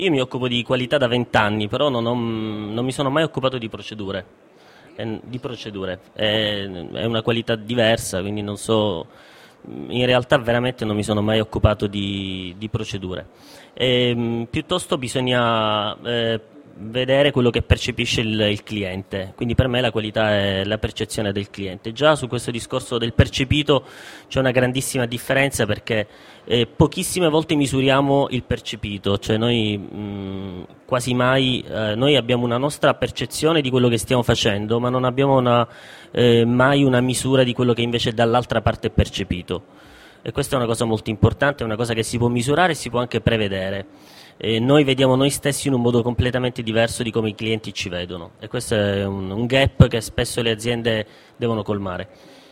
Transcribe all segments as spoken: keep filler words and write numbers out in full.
Io mi occupo di qualità da vent'anni, però non, ho- non mi sono mai occupato di procedure. Eh, di procedure. È, è una qualità diversa, quindi non so. In realtà veramente non mi sono mai occupato di, di procedure. Ehm, piuttosto bisogna eh, vedere quello che percepisce il, il cliente. Quindi per me la qualità è la percezione del cliente. Già su questo discorso del percepito c'è una grandissima differenza perché eh, pochissime volte misuriamo il percepito, cioè noi mh, quasi mai eh, noi abbiamo una nostra percezione di quello che stiamo facendo, ma non abbiamo una, eh, mai una misura di quello che invece dall'altra parte è percepito. E questa è una cosa molto importante, è una cosa che si può misurare e si può anche prevedere. E noi vediamo noi stessi in un modo completamente diverso di come i clienti ci vedono e questo è un, un gap che spesso le aziende devono colmare.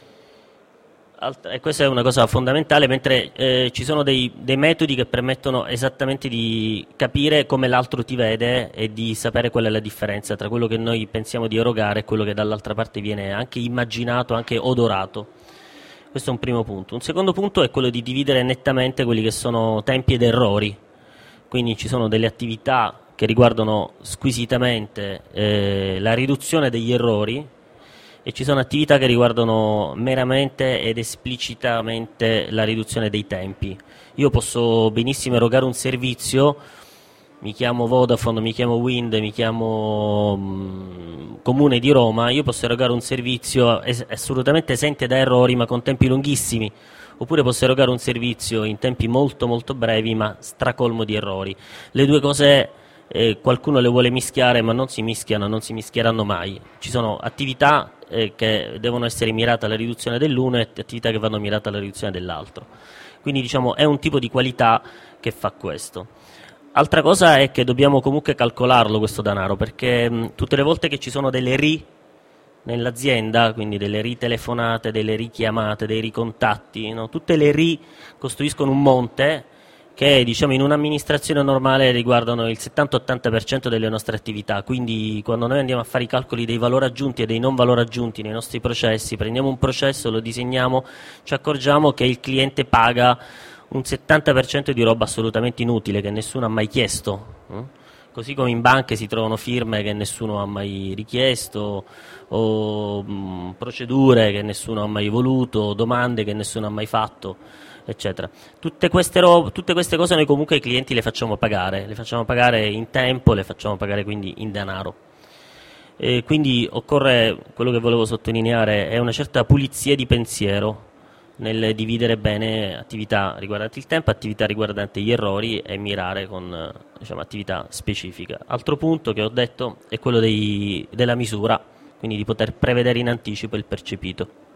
Alt- e questa è una cosa fondamentale, mentre eh, ci sono dei, dei metodi che permettono esattamente di capire come l'altro ti vede e di sapere qual è la differenza tra quello che noi pensiamo di erogare e quello che dall'altra parte viene anche immaginato, anche odorato. Questo è un primo punto. Un secondo punto è quello di dividere nettamente quelli che sono tempi ed errori. Quindi ci sono delle attività che riguardano squisitamente eh, la riduzione degli errori e ci sono attività che riguardano meramente ed esplicitamente la riduzione dei tempi. Io posso benissimo erogare un servizio, mi chiamo Vodafone, mi chiamo Wind, mi chiamo mh, Comune di Roma, io posso erogare un servizio es- assolutamente esente da errori ma con tempi lunghissimi, oppure posso erogare un servizio in tempi molto molto brevi ma stracolmo di errori. Le due cose eh, qualcuno le vuole mischiare ma non si mischiano, non si mischieranno mai. Ci sono attività eh, che devono essere mirate alla riduzione dell'uno e attività che vanno mirate alla riduzione dell'altro. Quindi diciamo è un tipo di qualità che fa questo. Altra cosa è che dobbiamo comunque calcolarlo questo denaro, perché mh, tutte le volte che ci sono delle ri nell'azienda, quindi delle ritelefonate, delle richiamate, dei ricontatti, no? Tutte le ri costruiscono un monte che diciamo in un'amministrazione normale riguardano il settanta ottanta per cento delle nostre attività, quindi quando noi andiamo a fare i calcoli dei valori aggiunti e dei non valori aggiunti nei nostri processi, prendiamo un processo, lo disegniamo, ci accorgiamo che il cliente paga un settanta per cento di roba assolutamente inutile che nessuno ha mai chiesto, eh? Così come in banche si trovano firme che nessuno ha mai richiesto, o mh, procedure che nessuno ha mai voluto, domande che nessuno ha mai fatto, eccetera. Tutte queste, ro- tutte queste cose noi comunque ai clienti le facciamo pagare, le facciamo pagare in tempo, le facciamo pagare quindi in denaro. E quindi occorre, quello che volevo sottolineare, è una certa pulizia di pensiero nel dividere bene attività riguardanti il tempo, attività riguardanti gli errori e mirare con diciamo, attività specifica. Altro punto che ho detto è quello dei, della misura, quindi di poter prevedere in anticipo il percepito.